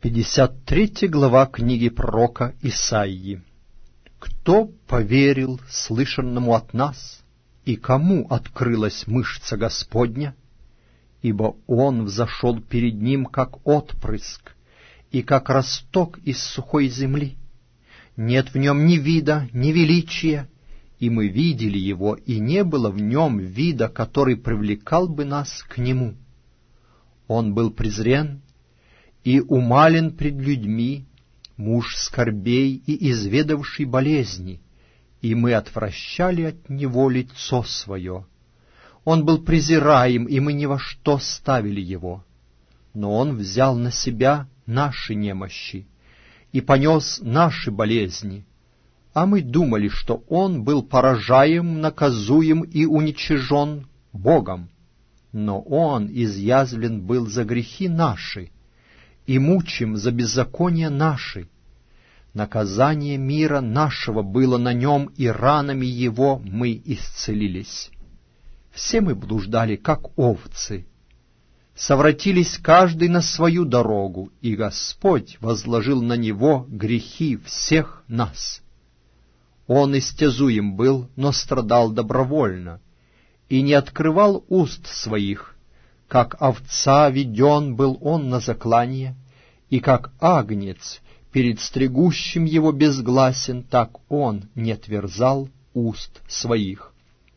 53 глава книги пророка Исаии. «Кто поверил слышанному от нас, и кому открылась мышца Господня? Ибо Он взошел перед Ним, как отпрыск, и как росток из сухой земли. Нет в Нем ни вида, ни величия, и мы видели Его, и не было в Нем вида, который привлекал бы нас к Нему. Он был презрен и умален пред людьми, муж скорбей и изведавший болезни, и мы отвращали от Него лицо Свое. Он был презираем, и мы ни во что ставили Его. Но Он взял на себя наши немощи и понес наши болезни, а мы думали, что Он был поражаем, наказуем и уничижен Богом. Но Он изъязвлен был за грехи наши, и мучим за беззакония наши. Наказание мира нашего было на Нем, и ранами Его мы исцелились. Все мы блуждали, как овцы, совратились каждый на свою дорогу, и Господь возложил на Него грехи всех нас. Он истязуем был, но страдал добровольно, и не открывал уст своих. Как овца веден был Он на заклание, и как агнец перед стригущим его безгласен, так Он не отверзал уст своих.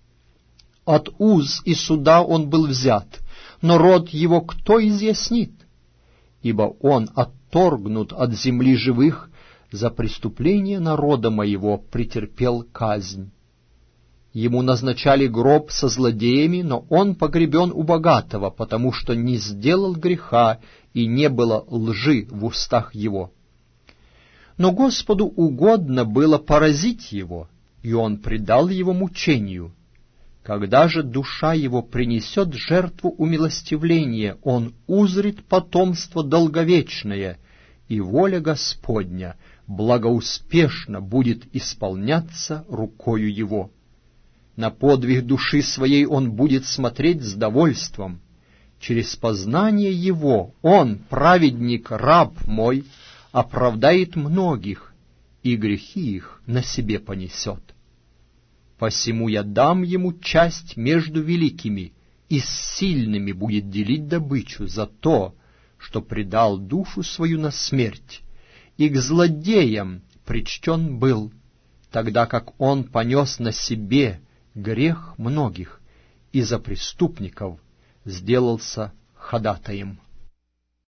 От уз и суда Он был взят, но род Его кто изъяснит? Ибо Он отторгнут от земли живых, за преступление народа моего претерпел казнь. Ему назначали гроб со злодеями, но он погребен у богатого, потому что не сделал греха, и не было лжи в устах его. Но Господу угодно было поразить его, и он предал его мучению. Когда же душа его принесет жертву умилостивления, он узрит потомство долговечное, и воля Господня благоуспешно будет исполняться рукою его. На подвиг души своей он будет смотреть с довольством. Через познание его он, праведник, раб мой, оправдает многих, и грехи их на себе понесет. Посему я дам ему часть между великими, и с сильными будет делить добычу за то, что предал душу свою на смерть, и к злодеям причтен был, тогда как он понес на себе грех многих, и за преступников сделался ходатаем.